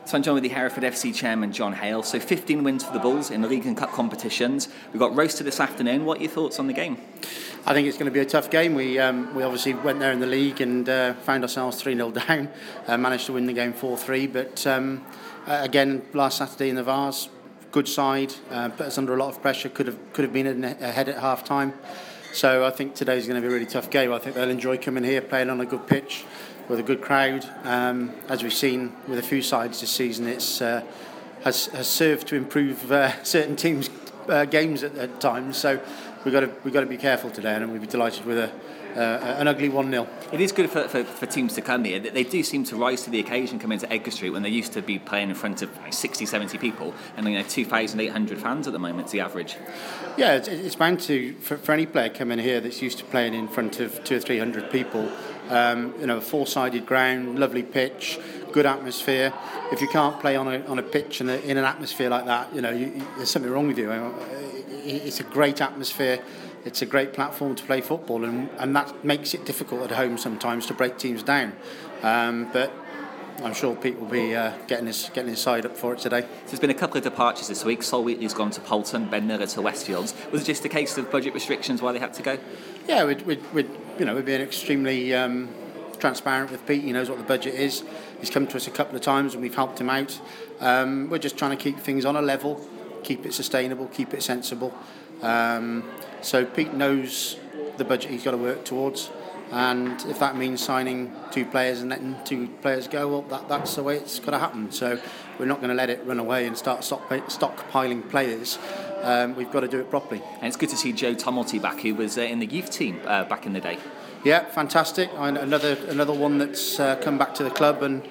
So I'm joined with the Hereford FC chairman, John Hale. So 15 wins for the Bulls in the League and Cup competitions. We've got Roaster this afternoon. What are your thoughts on the game? I think it's going to be a tough game. We obviously went there in the league and found ourselves 3-0 down. Managed to win the game 4-3. But again, last Saturday in the Vars, good side. Put us under a lot of pressure. Could have been ahead at half time. So I think today's going to be a really tough game. I think they'll enjoy coming here, playing on a good pitch with a good crowd. As we've seen with a few sides this season, it's has served to improve certain teams' games at times. So we've got to be careful today, and we'll be delighted with an ugly 1-0. It is good for teams to come here. They do seem to rise to the occasion, come into Edgar Street when they used to be playing in front of 60, 70 people, and 2,800 fans at the moment is the average. Yeah, it's bound to, for any player coming here that's used to playing in front of 200 or 300 people. A four-sided ground, lovely pitch, good atmosphere. If you can't play on a pitch in an atmosphere like that, there's something wrong with you. It's a great atmosphere. It's a great platform to play football, and that makes it difficult at home sometimes to break teams down. But I'm sure Pete will be getting his side up for it today. So there's been a couple of departures this week. Sol Wheatley's gone to Poulton, Ben Miller to Westfields. Was it just a case of budget restrictions why they had to go? Yeah, we're being extremely transparent with Pete. He knows what the budget is. He's come to us a couple of times and we've helped him out. We're just trying to keep things on a level, keep it sustainable, keep it sensible. So Pete knows the budget he's got to work towards, and if that means signing 2 players and letting 2 players go, well, that's the way it's got to happen. So we're not going to let it run away and start stockpiling players. We've got to do it properly. And it's good to see Joe Tumulty back, who was in the youth team back in the day. Yeah, fantastic. Another one that's come back to the club, and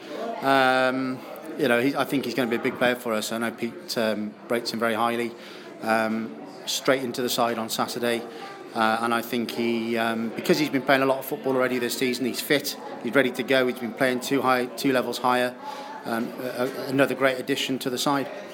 I think he's going to be a big player for us. I know Pete rates him very highly. Straight into the side on Saturday, and I think he, because he's been playing a lot of football already this season, he's fit, he's ready to go. He's been playing 2 levels higher. Another great addition to the side.